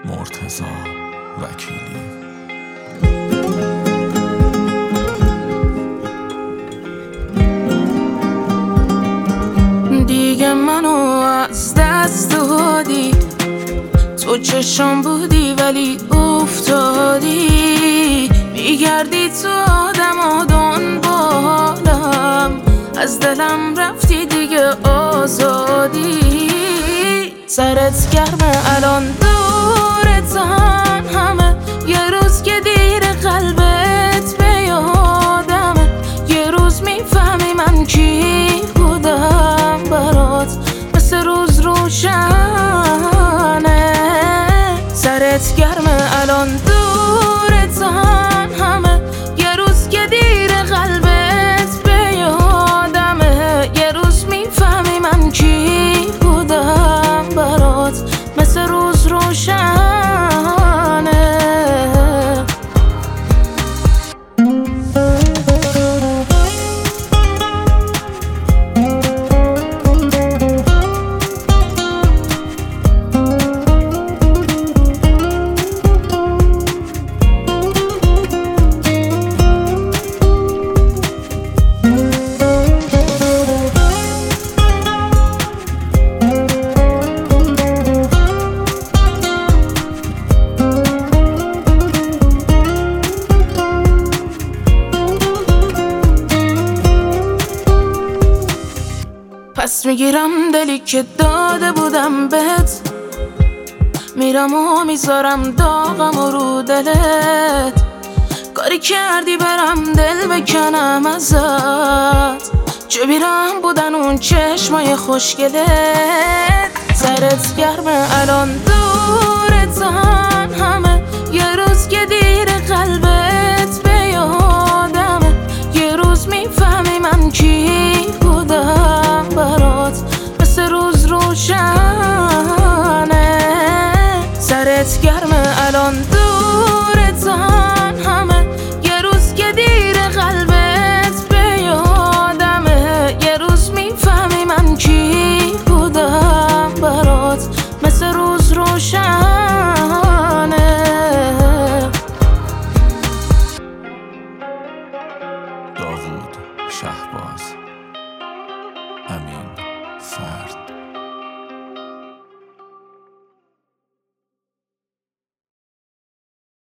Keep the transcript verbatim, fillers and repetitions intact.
مرتضی وکیلی. دیگه منو از دست دادی، تو چشم بودی ولی افتادی، میگردی تو آدم و دنبالم، از دلم رفتی دیگه آزادی. سرت گرمه الان دورتن همه، یه روز که دیر قلبت به یادمه، یه روز میفهمی من کی بودم برات، مثل روز روشنه. سرت گرمه الان دورتن همه، یه روز که دیر قلبت به یادمه، یه روز میفهمی من کی بودم برات، مثل روز روشنه. پس میگیرم دلی که داده بودم بهت، میرم و میذارم داغم و رو دلت، کاری کردی برم دل بکنم ازت، چه بیرم بودن اون چشمای خوشگلت. سرت گرمه الان دورتن همه، یه روز که دیر قلبت به یادمه، یه روز میفهمی من کی بودم برات، مثل روز روشنه. سرت گرمه الان دورتن همه، یه روز که دیر قلبت به یادمه، یه روز میفهمی من کی بودم برات، مثل روز روشنه. داوود شهباز.